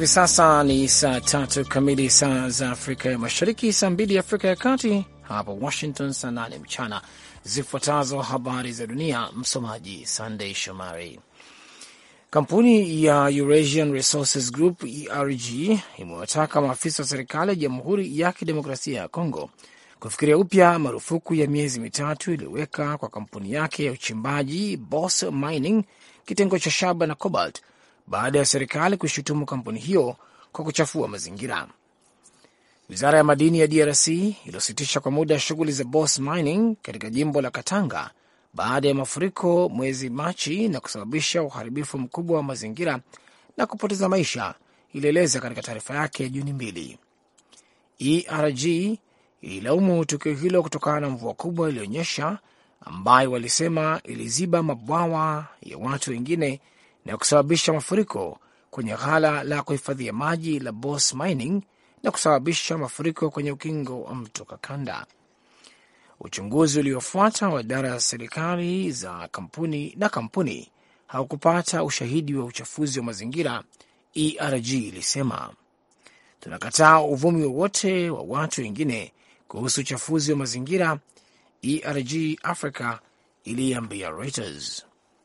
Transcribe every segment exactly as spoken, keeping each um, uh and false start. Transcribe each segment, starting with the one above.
Hivi sasa ni saa tatu kamili saa za Afrika ya Mashariki, saa mbili Afrika ya Kati, hapa Washington saa nane mchana. Zifuatazo habari za dunia, msomaji Sunday Shomari. Kampuni ya Eurasian Resources Group E R G imewataka maafisa wa serikali ya Jamhuri ya Kidemokrasia ya Kongo kufikiria upya marufuku ya miezi mitatu iliyoweka kwa kampuni yake ya uchimbaji Boss Mining, kitengo cha shaba na cobalt, baada ya serikali kushutumu kampuni hiyo kwa kuchafua mazingira. Wizara ya madini ya D R C iliyositisha kwa muda shughuli za Boss Mining katika jimbo la Katanga baada ya mafuriko mwezi Machi na kusababisha uharibifu mkubwa wa mazingira na kupoteza maisha, ilieleza katika taarifa yake ya Juni mbili. E R G ililaumu tukio hilo kutokana na mvua kubwa ilionyesha, ambayo walisema iliziba mabwawa ya watu wengine na kusababisha mafuriko kwenye ghala la kuhifadhia maji la Boss Mining na kusababisha mafuriko kwenye ukingo wa mto Kakanda. Uchunguzi uliofuata wa idara ya serikali za kampuni na kampuni haukupata ushahidi wa uchafuzi wa mazingira, E R G ilisema. Tunakataa uvumi wowote wa watu wengine kuhusu uchafuzi wa mazingira, E R G Africa iliambia Reuters.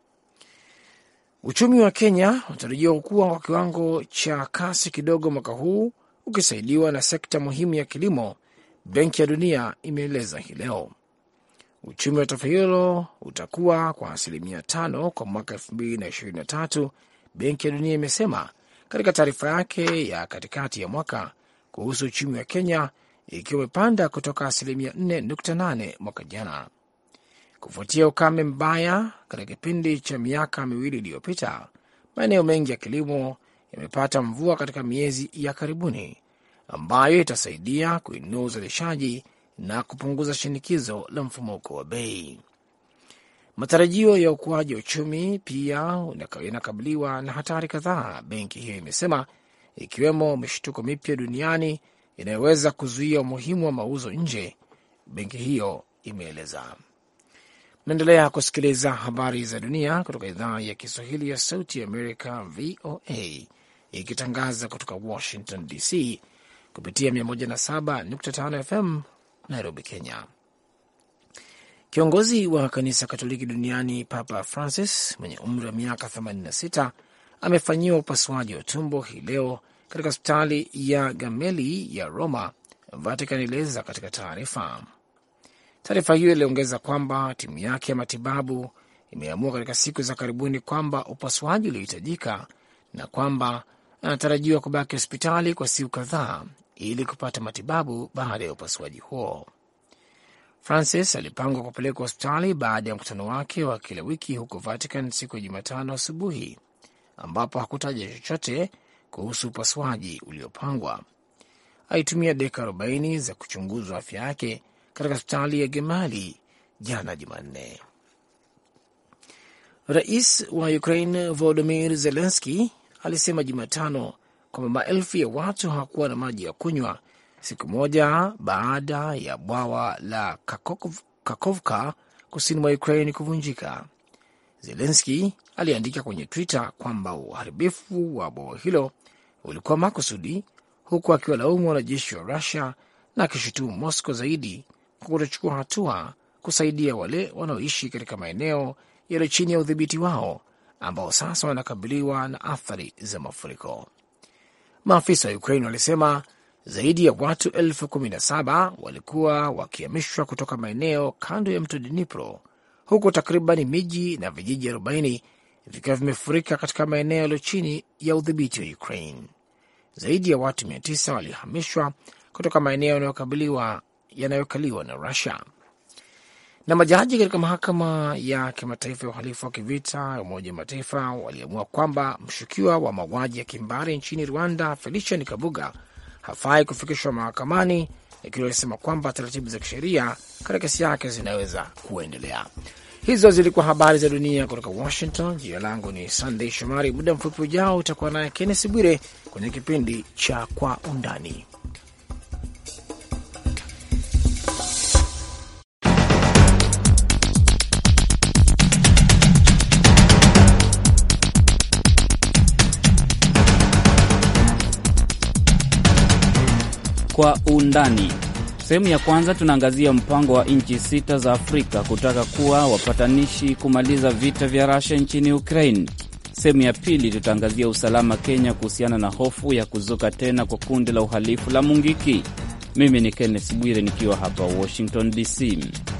Uchumi wa Kenya unatarajiwa kukua kwa kiwango cha kasi kidogo mwaka huu, ukisaidiwa na sekta muhimu ya kilimo, Benki ya Dunia imeeleza hii leo. Uchumi wa taifa hilo utakuwa kwa asilimia tano kwa mwaka elfu mbili na ishirini na tatu, Benki ya Dunia imesema katika taarifa yake ya katikati ya mwaka kuhusu uchumi wa Kenya, ikiwa imepanda kutoka asilimia nne nukta nane mwaka jana. Kufuatia ukame mbaya katika kipindi cha miaka miwili iliyopita, maeneo mengi ya kilimo yamepata mvua katika miezi ya karibuni, ambayo itasaidia kuinua uzalishaji na kupunguza shinikizo la mfumuko wa bei. Matarajio ya ukuaji wa uchumi pia yanakabiliwa na hatari kadhaa, benki hiyo imesema, ikiwemo mishtuko mipya duniani inayoweza kuzuia umuhimu wa mauzo nje, benki hiyo imeeleza. Naendelea kusikiliza habari za dunia kutoka idhaa ya Kiswahili ya Sauti ya Amerika, V O A, ikitangaza kutoka Washington D C kupitia mia moja na saba nukta tano F M Nairobi, Kenya. Kiongozi wa kanisa Katoliki duniani Papa Francis mwenye umri wa miaka themanini na sita amefanyiwa upasuaji wa tumbo hii leo katika hospitali ya Gemelli ya Roma, Vatican ilieleza katika taarifa. Taarifa hiyo iliongeza kwamba timu yake ya matibabu imeamua katika siku za karibuni kwamba upasuaji uliohitajika na kwamba anatarajiwa kubaki hospitali kwa siku kadhaa ili kupata matibabu baada ya upasuaji huo. Francis alipangwa kupelekwa hospitali baada ya mkutano wake wa kila wiki huko Vatican siku ya Jumatano asubuhi, ambapo hakutaja chochote kuhusu upasuaji uliopangwa. Alitumia dakika arobaini za kuchunguzwa afya yake katika hospitali ya Gemelli jana Jumanne. Rais wa Ukraine Volodymyr Zelensky alisema Jumatano kwamba maelfu ya watu hawakuwa na maji ya kunywa siku moja baada ya bwawa la Kakov, Kakovka kusini mwa Ukraine kuvunjika. Zelensky aliandika kwenye Twitter kwamba uharibifu wa bwawa hilo ulikuwa makusudi, huku akiwalaumu wanajeshi wa Russia na akishutumu Moscow zaidi kwa kutochukua hatua kusaidia wale wanaoishi katika maeneo yaliyo chini ya udhibiti wao ambao sasa wanakabiliwa na athari za mafuriko. Maafisa wa Ukraine walisema zaidi ya watu elfu kumi na saba walikuwa wakihamishwa kutoka maeneo kando ya mto Dnipro, huku takriban miji na vijiji arobaini vikiwa vimefurika katika maeneo yaliyo chini ya udhibiti wa Ukraine. Zaidi ya watu mia tisa walihamishwa kutoka maeneo yanayokabiliwa yanayokaliwa na Russia. Na majaji katika mahakama ya kimataifa ya uhalifu wa kivita ya Umoja wa Mataifa waliamua kwamba mshukiwa wa mauaji ya kimbari nchini Rwanda Felician Kabuga hafai kufikishwa mahakamani, ikiwa walisema kwamba taratibu za kisheria katika kesi yake zinaweza kuendelea. Hizo zilikuwa habari za dunia kutoka Washington. Jina langu ni Sunday Shomari. Muda mfupi ujao utakuwa naye Kenneth Bwire kwenye kipindi cha Kwa Undani. Kwa undani. Sehemu ya kwanza tunaangazia mpango wa nchi sita za Afrika kutaka kuwa wapatanishi kumaliza vita vya Russia nchini Ukraine. Sehemu ya pili tutaangazia usalama Kenya kuhusiana na hofu ya kuzuka tena kwa kundi la uhalifu la Mungiki. Mimi ni Kenneth Bwire nikiwa hapa Washington D C.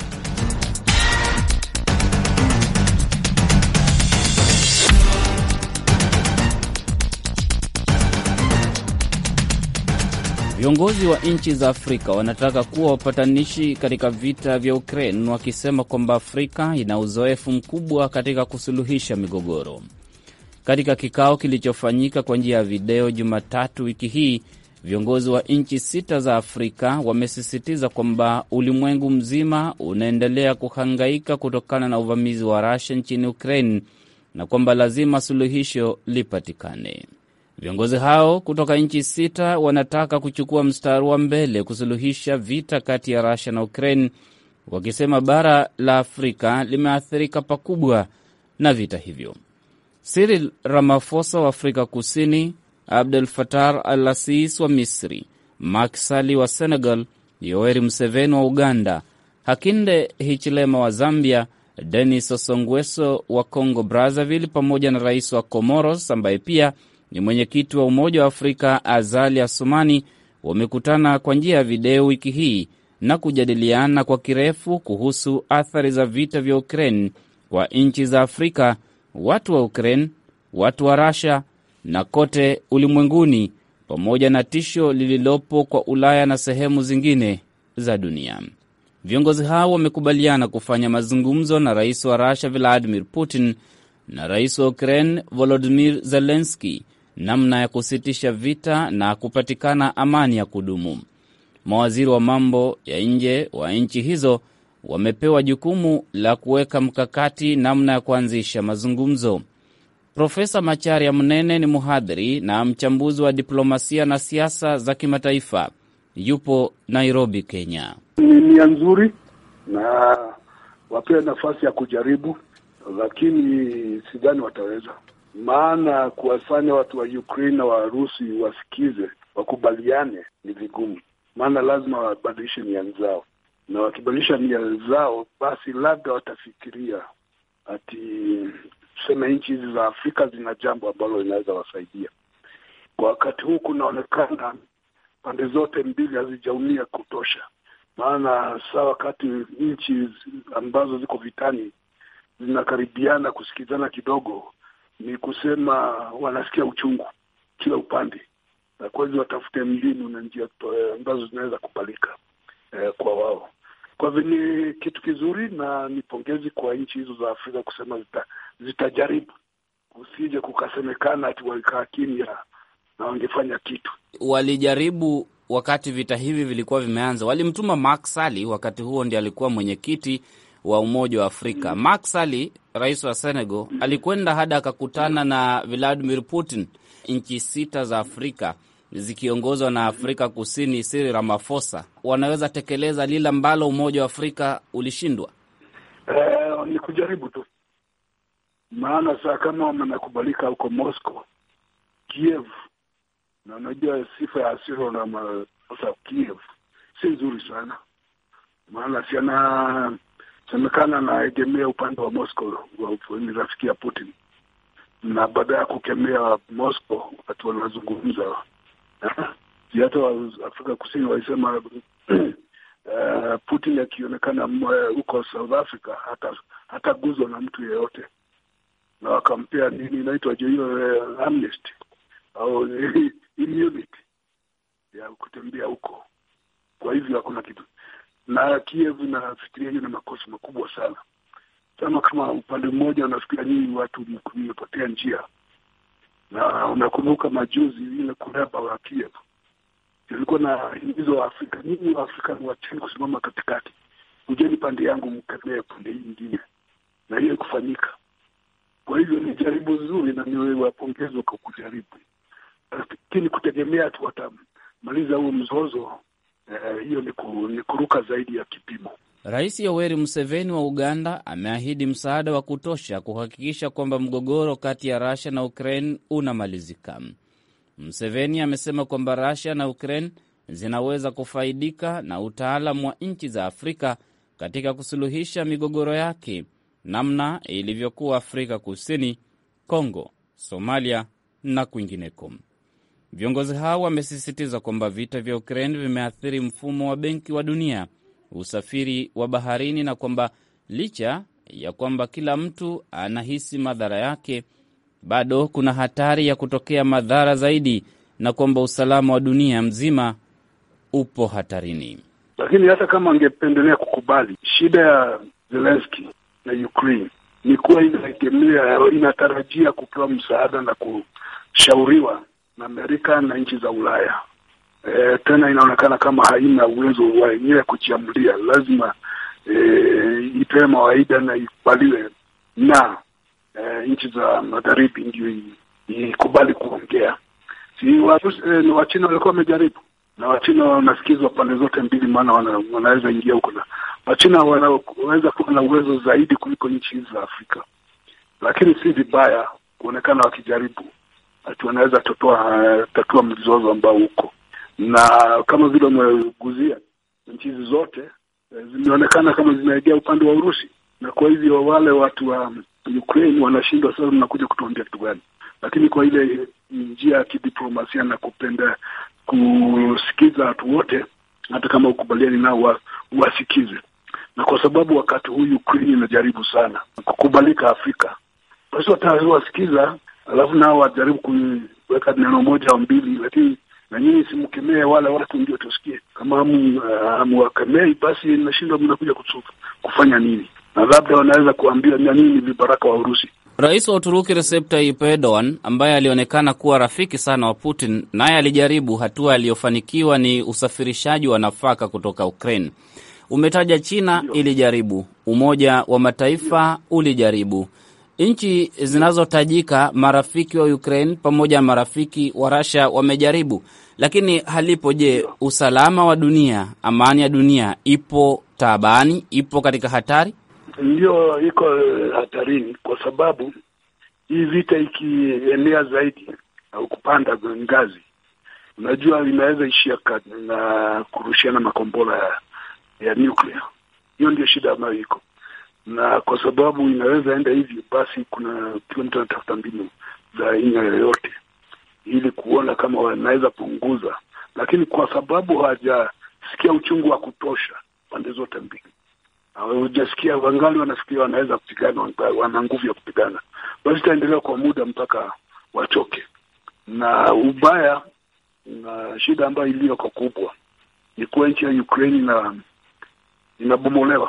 Viongozi wa nchi za Afrika wanataka kuwa wapatanishi katika vita vya Ukraine, wakisema kwamba Afrika ina uzoefu mkubwa katika kusuluhisha migogoro. Katika kikao kilichofanyika kwa njia ya video Jumatatu wiki hii, viongozi wa nchi sita za Afrika wamesisitiza kwamba ulimwengu mzima unaendelea kuhangaika kutokana na uvamizi wa Russia nchini Ukraine na kwamba lazima suluhisho lipatikane. Viongozi hao kutoka nchi sita wanataka kuchukua mstari wa mbele kusuluhisha vita kati ya Russia na Ukraine, wakisema bara la Afrika limeathirika pakubwa na vita hivyo. Cyril Ramaphosa wa Afrika Kusini, Abdel Fattah al-Sisi wa Misri, Macky Sall wa Senegal, Yoweri Museveni wa Uganda, Hakainde Hichilema wa Zambia, Denis Sassou Nguesso wa Congo Brazzaville pamoja na rais wa Comoros ambaye pia ni mwenyekiti wa Umoja wa Afrika Azali Assoumani wamekutana kwa njia ya video wiki hii na kujadiliana kwa kirefu kuhusu athari za vita vya Ukraine kwa nchi za Afrika, watu wa Ukraine, watu wa Russia na kote ulimwenguni, pamoja na tisho lililopo kwa Ulaya na sehemu zingine za dunia. Viongozi hao wamekubaliana kufanya mazungumzo na rais wa Russia Vladimir Putin na rais wa Ukraine Volodymyr Zelensky namna ya kusitisha vita na kupatikana amani ya kudumu. Mawaziri wa mambo ya nje wa nchi hizo wamepewa jukumu la kuweka mkakati namna ya kuanzisha mazungumzo. Profesa Macharia Munene ni mhadhiri na mchambuzi wa diplomasia na siasa za kimataifa. Yupo Nairobi, Kenya. Ni nia nzuri na wapewe nafasi ya kujaribu, lakini sidhani wataweza. Maana kuwafanya watu wa Ukraine na Warusi wasikize, wakubaliane ni vigumu. Maana lazima wabadilishe nia zao. Na wakibadilisha nia zao, basi labda watafikiria ati tuseme nchi hizi za Afrika zina jambo ambalo linaweza wasaidia. Kwa wakati huu kunaonekana pande zote mbili hazijaumia kutosha. Maana saa wakati nchi ambazo ziko vitani zinakaribiana kusikizana kidogo, ni kusema wanasikia uchungu kila upande. Na kwa hivyo watafute mbinu na njia ambazo zinaweza kubalika eh, kwa wao. Kwa hivyo ni kitu kizuri na ni pongezi kwa nchi hizo za Afrika kusema zita, zitajaribu. Usije kukasemekana ati walikaa kimya na wangefanya kitu. Walijaribu wakati vita hivi vilikuwa vimeanza. Walimtuma Macky Sall, wakati huo ndiye alikuwa mwenyekiti wa Umoja wa Afrika. Mm. Macky Sall, rais wa Senegal, mm. alikwenda hadi akakutana na Vladimir Putin. Nchi sita za Afrika zikiongozwa na Afrika Kusini, Cyril Ramaphosa, wanaweza tekeleza lile ambalo Umoja wa Afrika ulishindwa? Eh, ni kujaribu tu. Maana saa kama wamekubalika huko Moscow, Kiev, na unajua sifa ya Cyril Ramaphosa Kiev si nzuri sana. Maana siana semekana na egemea upande wa Moscow, ni rafiki ya Putin. Na baada ya kukemea Moscow watu wanazungumza. Hata wa Afrika Kusini walisema uh, Putin akionekana huko South Africa hata hata guzwa na mtu yeyote. Na wakampea nini inaitwa hiyo uh, amnesty au immunity ya kutembea huko. Kwa hivyo hakuna kitu. Na Kiev nafikiria hiyo ni makosa makubwa sana. Kama kama upande mmoja unafikiria nyinyi watu mmepotea njia. Na unakumbuka majuzi ile kureba wa Kiev. Ilikuwa na hizo wa Afrika, nyinyi wa Afrika ni wacheni kusimama katikati. Ujeni pande yangu mkemee pande nyingine. Na hiyo kufanyika. Kwa hivyo ni jaribu zuri na niwe wapongezwa kwa kujaribu. Lakini kutegemea tu watamaliza huo mzozo, eh, hiyo ni, ku, ni kuruka zaidi ya kipimo. Rais Yoweri Museveni wa Uganda ameahidi msaada wa kutosha kuhakikisha kwamba mgogoro kati ya Russia na Ukraine unamalizika. Museveni amesema kwamba Russia na Ukraine zinaweza kufaidika na utaalamu wa nchi za Afrika katika kusuluhisha migogoro yake, namna ilivyokuwa Afrika Kusini, Kongo, Somalia na kwingineko. Viongozi hao wamesisitiza kwamba vita vya Ukraine vimeathiri mfumo wa benki wa dunia, usafiri wa baharini, na kwamba licha ya kwamba kila mtu anahisi madhara yake, bado kuna hatari ya kutokea madhara zaidi, na kwamba usalama wa dunia mzima upo hatarini. Lakini hata kama angependelea kukubali, shida ya Zelensky na Ukraine ni kuwa inategemea, inatarajia kupewa msaada na kushauriwa na Amerika na nchi za Ulaya. E, tena inaonekana kama haina uwezo wa yenyewe kujiamulia. Lazima e, ipewe mawaida na ikubaliwe na e, nchi za magharibi ndio ikubali kuongea. Si watu e, Wachina walikuwa wamejaribu, na Wachina wanasikizwa pande zote mbili, maana wana, wanaweza ingia huko, na Wachina wanaweza kuwa na uwezo zaidi kuliko nchi hizi za Afrika. Lakini si vibaya kuonekana wakijaribu ati wanaweza tatua tatua mzozo ambao uko. Na kama vile umeguzia, nchi hizi zote zimeonekana kama zinaegea upande wa Urusi, na kwa hivyo wale watu wa Ukraine wanashindwa sasa mnakuja kutuambia kitu gani. Lakini kwa ile njia ya kidiplomasia na kupenda kusikiza watu wote, hata kama ukubaliani nao wa, wasikize. Na kwa sababu wakati huu Ukraine inajaribu sana kukubalika Afrika, basi watawasikiza, alafu nao wajaribu kuweka neno moja au mbili, lakini na nyinyi simkemee wale watu ndio tusikie. Kama hamwakemei, basi inashindwa mnakuja kufanya nini? Na labda wanaweza kuambia na nini vibaraka wa Urusi. Rais wa Uturuki Recep Tayyip Erdogan, ambaye alionekana kuwa rafiki sana wa Putin, naye alijaribu. Hatua aliyofanikiwa ni usafirishaji wa nafaka kutoka Ukraine. Umetaja China ilijaribu, Umoja wa Mataifa ulijaribu. Nchi zinazotajika marafiki wa Ukraine pamoja na marafiki wa Russia wamejaribu, lakini halipo. Je, usalama wa dunia, amani ya dunia ipo taabani, ipo katika hatari? Ndio, iko hatarini, kwa sababu hii vita ikienea zaidi au kupanda ngazi, unajua inaweza ishia na kurushiana makombora ya, ya nuclear. Hiyo ndio shida ambayo iko. Na kwa sababu inaweza enda hivi, basi kuna kila mtu anatafuta mbinu za aina yoyote ili kuona kama wanaweza punguza, lakini kwa sababu hawajasikia uchungu wa kutosha pande zote mbili, hawajasikia, wangali wanafikiria wanaweza kupigana, wana nguvu ya kupigana, basi itaendelea kwa muda mpaka wachoke. Na ubaya na shida ambayo iliyo kwa kubwa ni kwa nchi ya Ukraine na inabomolewa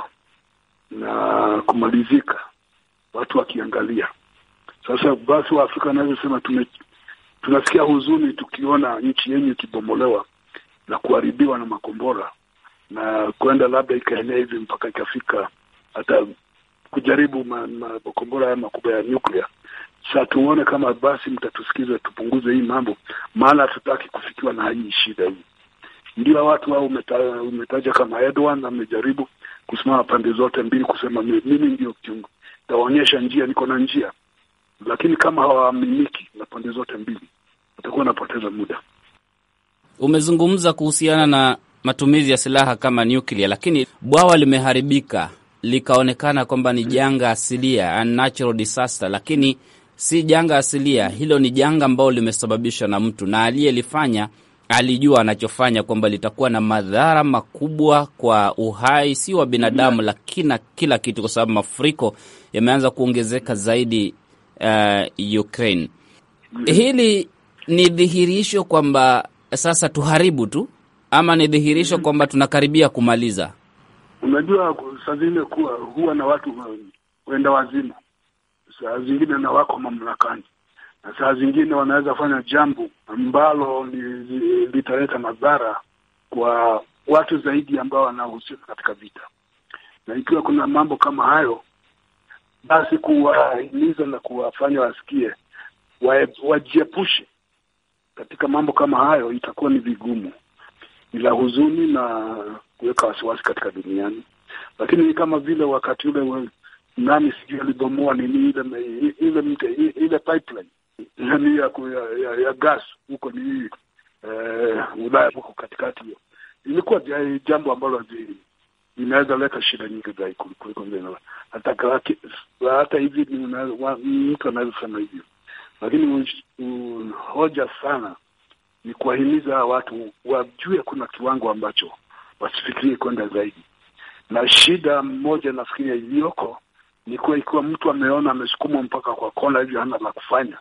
na kumalizika, watu wakiangalia. Sasa basi wa Afrika wanaweza sema tume, tunasikia huzuni tukiona nchi yenyu ikibomolewa na kuharibiwa na makombora, na kwenda labda ikaenea hivi mpaka ikafika hata kujaribu makombora ya makubwa ya nuclear. Sasa tuone kama basi mtatusikiza tupunguze hii mambo, maana hatutaki kufikiwa na hii shida hii. Ndio watu wao umetaja, umetaja kama Erdogan amejaribu kusimama pande zote mbili kusema mimi ndio kiungo, taonyesha njia, niko na njia. Lakini kama hawaaminiki na pande zote mbili, watakuwa wanapoteza muda. Umezungumza kuhusiana na matumizi ya silaha kama nuclear, lakini bwawa limeharibika likaonekana kwamba ni janga asilia, unnatural disaster, lakini si janga asilia. Hilo ni janga ambalo limesababishwa na mtu, na aliyelifanya alijua anachofanya, kwamba litakuwa na madhara makubwa kwa uhai si wa binadamu, lakini kila kitu, kwa sababu mafuriko yameanza kuongezeka zaidi uh, Ukraine. Hili ni dhihirisho kwamba sasa tuharibu tu, ama ni dhihirisho kwamba tunakaribia kumaliza? Unajua, saa zingine kuwa huwa na watu wenda wazimu, saa zingine na wako mamlakani, na saa zingine wanaweza fanya jambo ambalo litaleta madhara kwa watu zaidi ambao wanahusika katika vita. Na ikiwa kuna mambo kama hayo, basi kuwahimiza na kuwafanya wasikie wajiepushe katika mambo kama hayo itakuwa ni vigumu, ila huzuni na kuweka wasiwasi katika duniani. Lakini kama vile wakati ule nani sijui alibomoa nini ile ile ile, ile pipeline yani ya, ya, ya gas huko, ni eh, Ulaya huko katikati hiyo. Ilikuwa jambo ambalo linaweza leta shida nyingi zaidi kuliko vile hata hata hivi mtu anaweza sema hivyo. Lakini hoja sana ni kuwahimiza watu wajue kuna kiwango ambacho wasifikirie kwenda zaidi. Na shida moja nafikiria iliyoko ni kuwa ikiwa mtu ameona amesukumwa mpaka kwa kona hivyo hana la kufanya,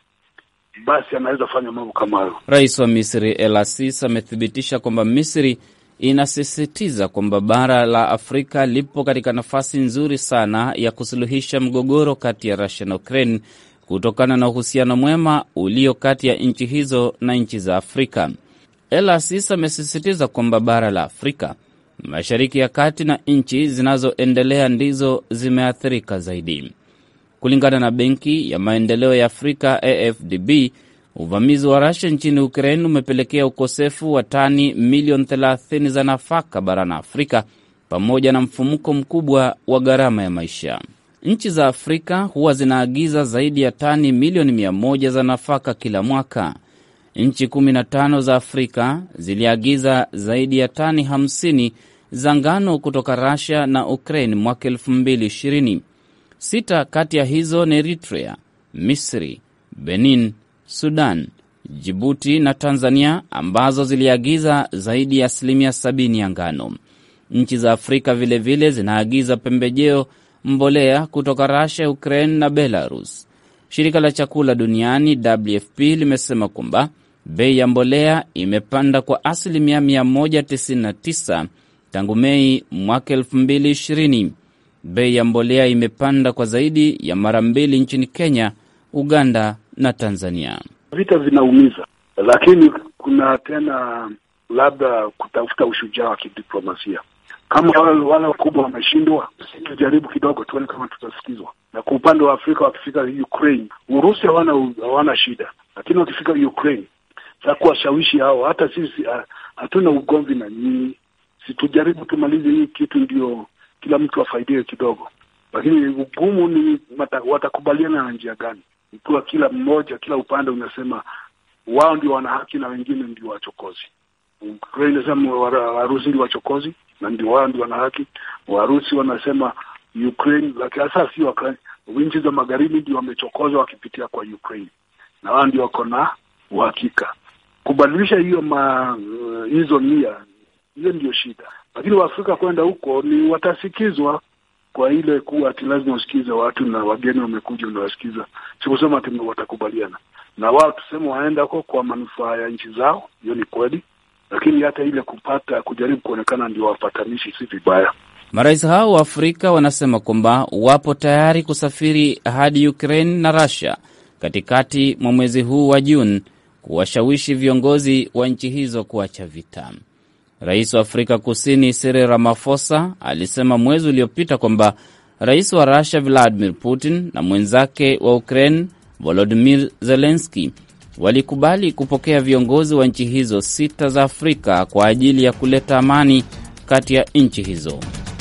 basi anaweza fanya mambo kama hayo. Rais wa Misri El Sisi amethibitisha kwamba Misri inasisitiza kwamba bara la Afrika lipo katika nafasi nzuri sana ya kusuluhisha mgogoro kati ya Russia na Ukraine kutokana na uhusiano mwema ulio kati ya nchi hizo na nchi za Afrika. El Sisi amesisitiza kwamba bara la Afrika, Mashariki ya Kati na nchi zinazoendelea ndizo zimeathirika zaidi. Kulingana na Benki ya Maendeleo ya Afrika A F D B, uvamizi wa Russia nchini Ukraine umepelekea ukosefu wa tani milioni thelathini za nafaka barani Afrika pamoja na mfumuko mkubwa wa gharama ya maisha. Nchi za Afrika huwa zinaagiza zaidi ya tani milioni mia moja za nafaka kila mwaka. Nchi kumi na tano za Afrika ziliagiza zaidi ya tani hamsini za ngano kutoka Russia na Ukraine mwaka elfu mbili ishirini. Sita kati ya hizo ni Eritrea, Misri, Benin, Sudan, Djibouti na Tanzania ambazo ziliagiza zaidi ya asilimia sabini ya ngano. Nchi za Afrika vile vile zinaagiza pembejeo, mbolea kutoka Russia, Ukraine na Belarus. Shirika la chakula duniani W F P limesema kwamba bei ya mbolea imepanda kwa asilimia mia moja tisini na tisa tangu Mei mwaka elfu mbili ishirini. Bei ya mbolea imepanda kwa zaidi ya mara mbili nchini Kenya, Uganda na Tanzania. Vita vinaumiza, lakini kuna tena labda kutafuta ushujaa wa kidiplomasia. Kama wale wale wakubwa wameshindwa, tujaribu kidogo tuone kama tutasikizwa. Na kwa upande wa Afrika wakifika Ukraine, Urusi hawana hawana shida, lakini wakifika Ukraine sasa kuwashawishi hao, hata sisi hatuna ugomvi na nyinyi, si tujaribu tumalize hii kitu ndio kila mtu afaidie kidogo. Lakini ugumu ni mata, watakubaliana na njia gani? Ikiwa kila mmoja, kila upande unasema wao ndio wana haki na wengine ndio wachokozi. Ukraine inasema Warusi ndio wachokozi na ndio wao ndio wana haki. Warusi wanasema Ukraine, lakini sasa si Ukraine, nchi za magharibi ndio wamechokozwa wakipitia kwa Ukraine. Na wao ndio wako na uhakika. Kubadilisha hiyo ma hizo nia, hiyo ndio shida. Lakini Waafrika kwenda huko ni watasikizwa kwa ile kuwa ati lazima usikize watu na wageni wamekuja unawasikiza. Sikusema ati watakubaliana. Na wao tuseme waenda huko kwa manufaa ya nchi zao, hiyo ni kweli. Lakini hata ile kupata kujaribu kuonekana ndio wapatanishi si vibaya. Marais hao wa Afrika wanasema kwamba wapo tayari kusafiri hadi Ukraine na Russia katikati mwa mwezi huu wa Juni kuwashawishi viongozi wa nchi hizo kuacha vita. Rais wa Afrika Kusini Cyril Ramaphosa alisema mwezi uliopita kwamba rais wa Russia Vladimir Putin na mwenzake wa Ukraine Volodymyr Zelensky walikubali kupokea viongozi wa nchi hizo sita za Afrika kwa ajili ya kuleta amani kati ya nchi hizo.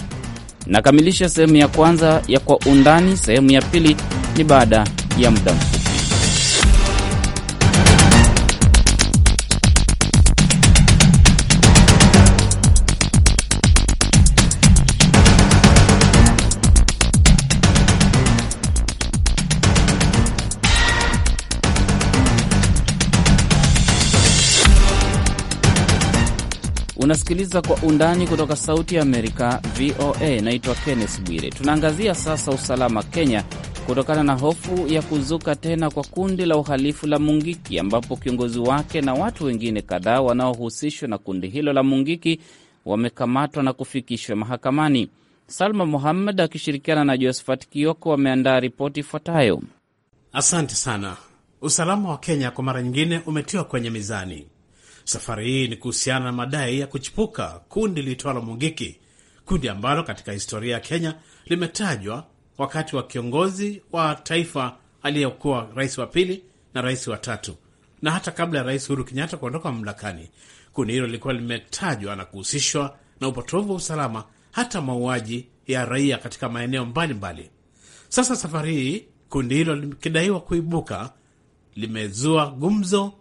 Nakamilisha sehemu ya kwanza ya Kwa Undani. Sehemu ya pili ni baada ya muda mfupi. Unasikiliza Kwa Undani kutoka Sauti ya Amerika, V O A. Naitwa Kenneth Bwire. Tunaangazia sasa usalama Kenya kutokana na hofu ya kuzuka tena kwa kundi la uhalifu la Mungiki, ambapo kiongozi wake na watu wengine kadhaa wanaohusishwa na kundi hilo la Mungiki wamekamatwa na kufikishwa mahakamani. Salma Mohamed akishirikiana na Josephat Kioko wameandaa ripoti ifuatayo. Asante sana. Usalama wa Kenya kwa mara nyingine umetiwa kwenye mizani. Safari hii ni kuhusiana na madai ya kuchipuka kundi liitwalo Mungiki, kundi ambalo katika historia ya Kenya limetajwa wakati wa kiongozi wa taifa aliyekuwa rais wa pili na rais wa tatu, na hata kabla ya Rais Uhuru Kenyatta kuondoka mamlakani. Kundi hilo lilikuwa limetajwa na kuhusishwa na upotovu wa usalama, hata mauaji ya raia katika maeneo mbalimbali. Sasa safari hii kundi hilo likidaiwa kuibuka limezua gumzo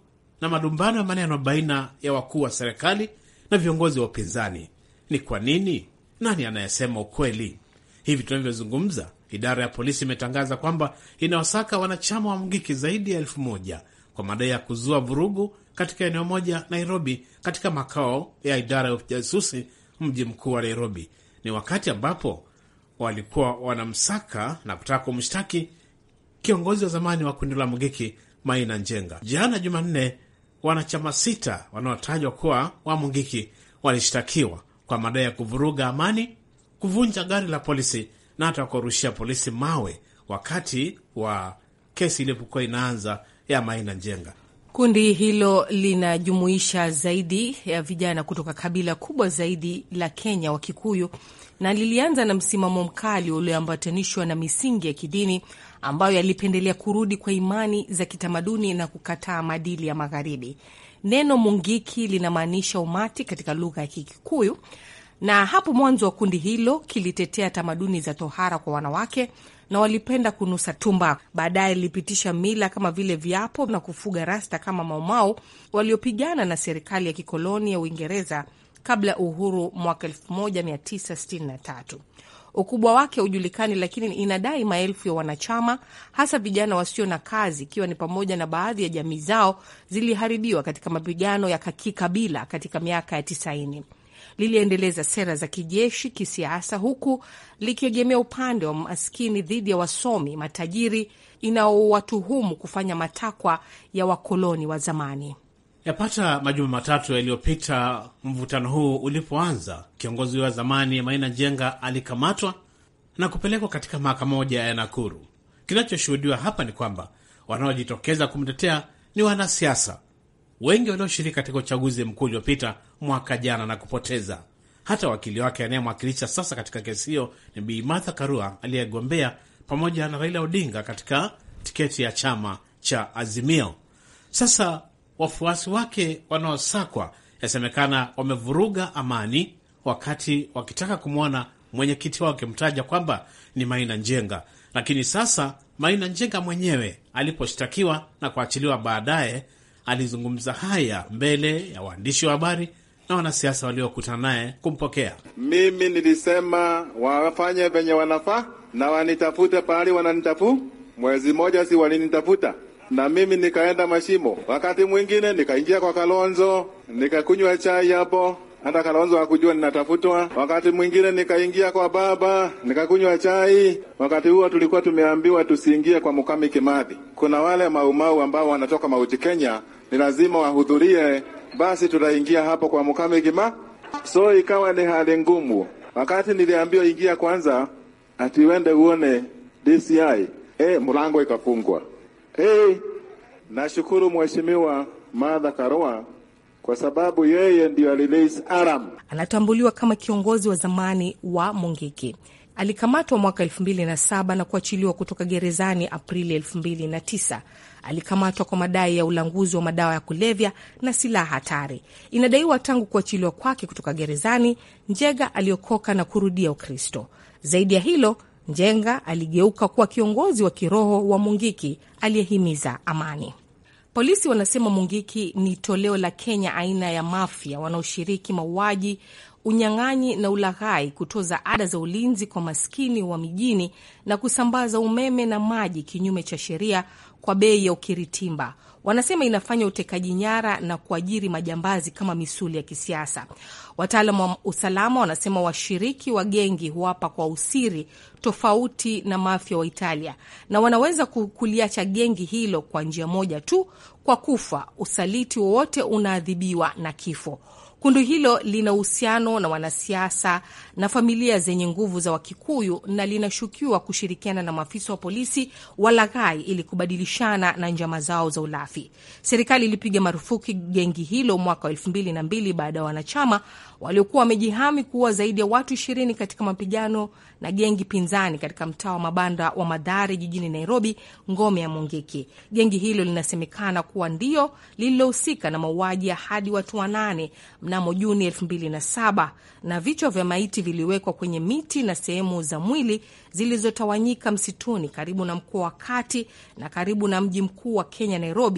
na malumbano ya maneno baina ya wakuu wa serikali na viongozi wa upinzani. Ni kwa nini? Nani anayesema ukweli? Hivi tunavyozungumza, idara ya polisi imetangaza kwamba inawasaka wanachama wa Mungiki zaidi ya elfu moja kwa madai ya kuzua vurugu katika eneo moja Nairobi, katika makao ya idara ya ujasusi mji mkuu wa Nairobi. Ni wakati ambapo walikuwa wanamsaka na kutaka kumshtaki kiongozi wa zamani wa kundi la Mungiki, Maina Njenga. Jana Jumanne, wanachama sita wanaotajwa kuwa wa Mungiki walishtakiwa kwa madai ya kuvuruga amani, kuvunja gari la polisi na hata kurushia polisi mawe wakati wa kesi ilipokuwa inaanza ya Maina Njenga. Kundi hilo linajumuisha zaidi ya vijana kutoka kabila kubwa zaidi la Kenya, wa Kikuyu, na lilianza na msimamo mkali ulioambatanishwa na misingi ya kidini ambayo yalipendelea kurudi kwa imani za kitamaduni na kukataa maadili ya magharibi. Neno Mungiki linamaanisha umati katika lugha ya Kikuyu, na hapo mwanzo wa kundi hilo kilitetea tamaduni za tohara kwa wanawake na walipenda kunusa tumba. Baadaye lilipitisha mila kama vile viapo na kufuga rasta kama Maumau waliopigana na serikali ya kikoloni ya Uingereza kabla uhuru mwaka elfu moja mia tisa sitini na tatu. Ukubwa wake haujulikani, lakini inadai maelfu ya wanachama, hasa vijana wasio na kazi, ikiwa ni pamoja na baadhi ya jamii zao ziliharibiwa katika mapigano ya kikabila katika miaka ya tisaini. Liliendeleza sera za kijeshi, kisiasa, huku likiegemea upande wa maskini dhidi ya wasomi matajiri, inaowatuhumu kufanya matakwa ya wakoloni wa zamani. Yapata majuma matatu yaliyopita, mvutano huu ulipoanza, kiongozi wa zamani Maina Njenga alikamatwa na kupelekwa katika mahakama moja ya Nakuru. Kinachoshuhudiwa hapa ni kwamba wanaojitokeza kumtetea ni wanasiasa wengi walioshiriki katika uchaguzi mkuu uliopita mwaka jana na kupoteza. Hata wakili wake anayemwakilisha sasa katika kesi hiyo ni Bi Martha Karua, aliyegombea pamoja na Raila Odinga katika tiketi ya chama cha Azimio. Sasa wafuasi wake wanaosakwa yasemekana wamevuruga amani wakati wakitaka kumwona mwenyekiti wao wakimtaja kwamba ni Maina Njenga. Lakini sasa Maina Njenga mwenyewe aliposhtakiwa na kuachiliwa baadaye, alizungumza haya mbele ya waandishi wa habari na wanasiasa waliokutana naye kumpokea. Mimi nilisema wafanye venye wanafaa na wanitafute pahali wananitafu. Mwezi moja si walinitafuta na mimi nikaenda Mashimo. Wakati mwingine nikaingia kwa Kalonzo, nikakunywa chai hapo, hata Kalonzo hakujua ninatafutwa. Wakati mwingine nikaingia kwa baba, nikakunywa chai. Wakati huo tulikuwa tumeambiwa tusiingie kwa Mukami Kimathi. Kuna wale maumau ambao wanatoka Mauti Kenya, ni lazima wahudhurie, basi tutaingia hapo kwa Mukami Kimathi. So ikawa ni hali ngumu. Wakati niliambiwa ingia kwanza, ati wende uone D C I, eh mlango ikafungwa. Eh, nashukuru Mheshimiwa Martha Karua kwa sababu yeye ndio alilezi aram. Anatambuliwa kama kiongozi wa zamani wa Mungiki. Alikamatwa mwaka elfu mbili na saba na kuachiliwa kutoka gerezani Aprili elfu mbili na tisa. Alikamatwa kwa madai ya ulanguzi wa madawa ya kulevya na silaha hatari. Inadaiwa tangu kuachiliwa kwake kutoka gerezani, Njenga aliokoka na kurudia Ukristo. Zaidi ya hilo, Njenga aligeuka kuwa kiongozi wa kiroho wa Mungiki aliyehimiza amani. Polisi wanasema Mungiki ni toleo la Kenya aina ya mafia wanaoshiriki mauaji, unyang'anyi na ulaghai, kutoza ada za ulinzi kwa maskini wa mijini na kusambaza umeme na maji kinyume cha sheria kwa bei ya ukiritimba. Wanasema inafanya utekaji nyara na kuajiri majambazi kama misuli ya kisiasa. Wataalamu wa usalama wanasema washiriki wa gengi huapa kwa usiri, tofauti na mafia wa Italia, na wanaweza kuliacha gengi hilo kwa njia moja tu, kwa kufa. Usaliti wowote unaadhibiwa na kifo. Kundi hilo lina uhusiano na wanasiasa na familia zenye nguvu za Wakikuyu na linashukiwa kushirikiana na maafisa wa polisi walaghai ili kubadilishana na njama zao za ulafi. Serikali ilipiga marufuku gengi hilo mwaka wa elfu mbili na mbili baada ya wanachama waliokuwa wamejihami kuwa zaidi ya watu ishirini katika mapigano na gengi pinzani katika mtaa wa mabanda wa Mathare jijini Nairobi, ngome ya Mungiki. Gengi hilo linasemekana kuwa ndio lililohusika na mauaji ya hadi watu wanane mnamo Juni elfu mbili na saba, na vichwa vya maiti viliwekwa kwenye miti na sehemu za mwili zilizotawanyika msituni karibu na mkoa wa Kati na karibu na mji mkuu wa Kenya Nairobi.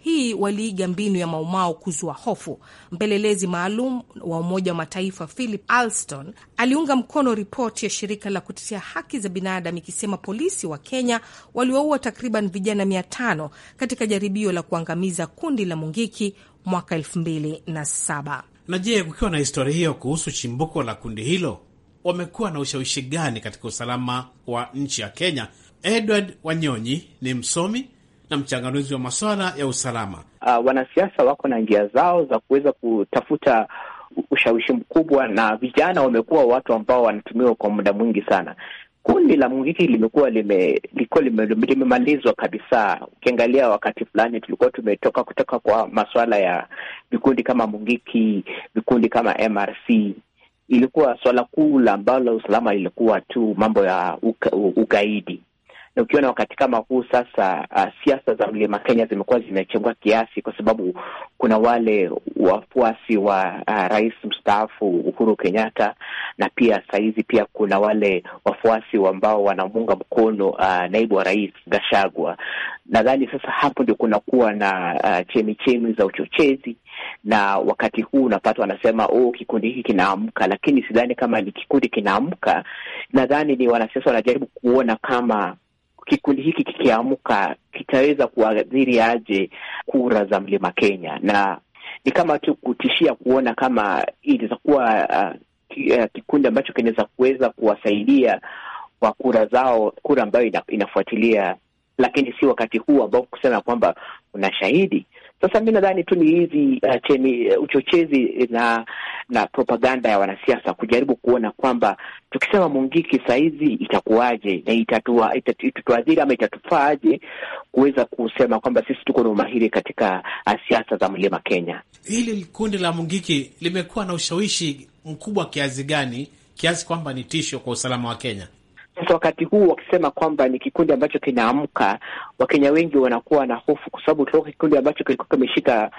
hii waliiga mbinu ya Maumau kuzua hofu. Mpelelezi maalum wa Umoja wa Mataifa Philip Alston aliunga mkono ripoti ya shirika la kutetea haki za binadamu ikisema polisi wa Kenya waliwaua takriban vijana mia tano katika jaribio la kuangamiza kundi la Mungiki mwaka elfu mbili na saba. Na je, kukiwa na historia hiyo kuhusu chimbuko la kundi hilo, wamekuwa na ushawishi gani katika usalama wa nchi ya Kenya? Edward Wanyonyi ni msomi na mchanganuzi wa masuala ya usalama. Uh, wanasiasa wako na njia zao za kuweza kutafuta ushawishi mkubwa, na vijana wamekuwa watu ambao wanatumiwa kwa muda mwingi sana. Kundi la Mungiki limekuwa lime liko limemalizwa kabisa. Ukiangalia wakati fulani tulikuwa tumetoka kutoka kwa masuala ya vikundi kama Mungiki, vikundi kama M R C. Ilikuwa swala kuu ambalo usalama ilikuwa tu mambo ya uka, ugaidi. Na ukiona wakati kama huu sasa, uh, siasa za Mlima Kenya zimekuwa zimechengwa kiasi, kwa sababu kuna wale wafuasi wa uh, rais mstaafu Uhuru Kenyatta, na pia saizi pia kuna wale wafuasi ambao wanamunga mkono uh, naibu wa rais Gachagua. Nadhani sasa hapo ndio kuna kuwa na uh, chemi chemi za uchochezi, na wakati huu unapata wanasema oh, kikundi hiki kinaamka, lakini sidhani kama ni kikundi kinaamka. Nadhani ni wanasiasa wanajaribu kuona kama kikundi hiki kikiamka kitaweza kuadhiri aje kura za Mlima Kenya, na ni kama tu kutishia kuona kama itakuwa uh, kikundi ambacho kinaweza kuweza kuwasaidia kwa kura zao, kura ambayo ina, inafuatilia, lakini si wakati huu ambao kusema kwamba una shahidi. Sasa mimi nadhani tu ni hizi uh, chemi uh, uchochezi na na propaganda ya wanasiasa kujaribu kuona kwamba tukisema Mungiki saizi itakuwaje na itatua itatuadhiri ama itatufaaje kuweza kusema kwamba sisi tuko na umahiri katika uh, siasa za Mlima Kenya. Hili kundi la Mungiki limekuwa na ushawishi mkubwa kiasi gani, kiasi kwamba ni tisho kwa usalama wa Kenya? Sasa wakati huu wakisema kwamba ni kikundi ambacho kinaamka, Wakenya wengi wanakuwa na hofu, kwa sababu kutoka kikundi ambacho kilikuwa kimeshika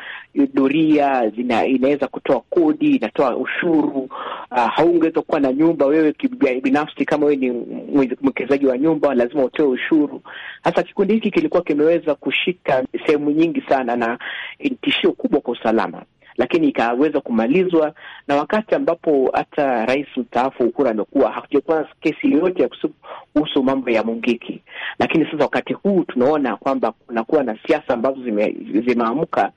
doria, zina inaweza kutoa kodi, inatoa ushuru, uh, haungeweza kuwa na nyumba wewe binafsi. Kama wewe ni mwekezaji wa nyumba, lazima utoe ushuru. Hasa kikundi hiki kilikuwa kimeweza kushika sehemu nyingi sana, na tishio kubwa kwa usalama, lakini ikaweza kumalizwa. Na wakati ambapo hata rais mstaafu Uhuru amekuwa hakujakuwa kesi yoyote ya kuhusu mambo ya Mungiki, lakini sasa wakati huu tunaona kwamba kunakuwa na siasa ambazo zime, zimeamka,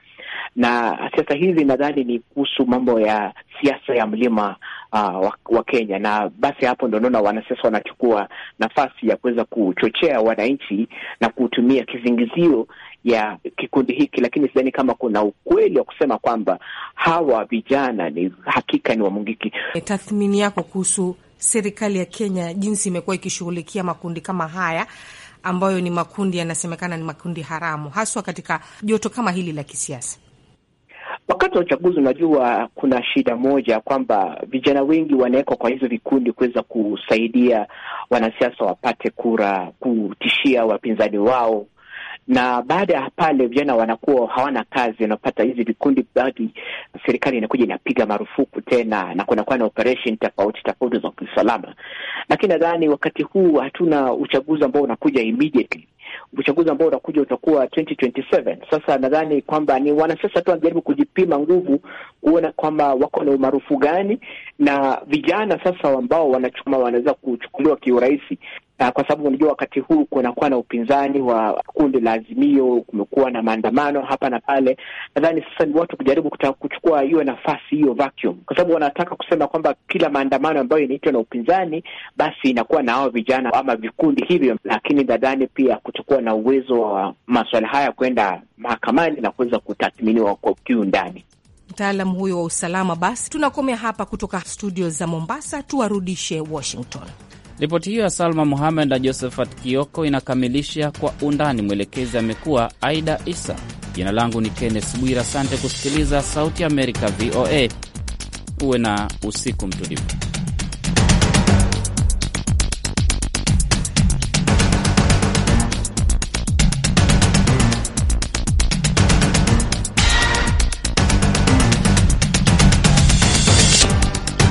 na siasa hizi nadhani ni kuhusu mambo ya siasa ya mlima uh, wa, wa Kenya. Na basi hapo ndio naona wanasiasa wanachukua nafasi ya kuweza kuchochea wananchi na kutumia kizingizio ya kikundi hiki, lakini sidhani kama kuna ukweli wa kusema kwamba hawa vijana ni hakika ni wa Mungiki. Tathmini yako kuhusu serikali ya Kenya jinsi imekuwa ikishughulikia makundi kama haya ambayo ni makundi yanasemekana ni makundi haramu, haswa katika joto kama hili la kisiasa? Wakati wa uchaguzi, unajua kuna shida moja kwamba vijana wengi wanawekwa kwa hizo vikundi kuweza kusaidia wanasiasa wapate kura, kutishia wapinzani wao. Na baada ya pale vijana wanakuwa hawana kazi, wanapata hizi vikundi, baadhi serikali inakuja inapiga marufuku tena, na kuna kwa na operation tofauti tofauti za usalama. Lakini nadhani wakati huu hatuna uchaguzi ambao unakuja immediately. Uchaguzi ambao unakuja utakuwa twenty twenty-seven. Sasa nadhani kwamba ni wanasiasa tu wanajaribu kujipima nguvu, kuona kwamba wako na umaarufu gani, na vijana sasa ambao wanachukua wanaweza kuchukuliwa kiurahisi. Uh, kwa sababu unajua wakati huu kunakuwa na upinzani wa kundi la Azimio, kumekuwa na maandamano hapa na pale. Nadhani sasa ni watu kujaribu kuchukua hiyo nafasi, hiyo vacuum, kwa sababu wanataka kusema kwamba kila maandamano ambayo inaitwa na upinzani basi inakuwa na hao vijana ama vikundi hivyo. Lakini nadhani pia kuchukua na uwezo wa masuala haya kwenda mahakamani na kuweza kutathminiwa kwa kiundani. Mtaalamu huyo wa usalama. Basi tunakomea hapa kutoka studio za Mombasa, tuwarudishe Washington. Ripoti hiyo ya Salma Mohamed na Josephat Kioko inakamilisha Kwa Undani. Mwelekezi amekuwa Aida Isa. Jina langu ni Kenneth Bwira. Asante kusikiliza Sauti ya Amerika V O A. Uwe na usiku mtulivu.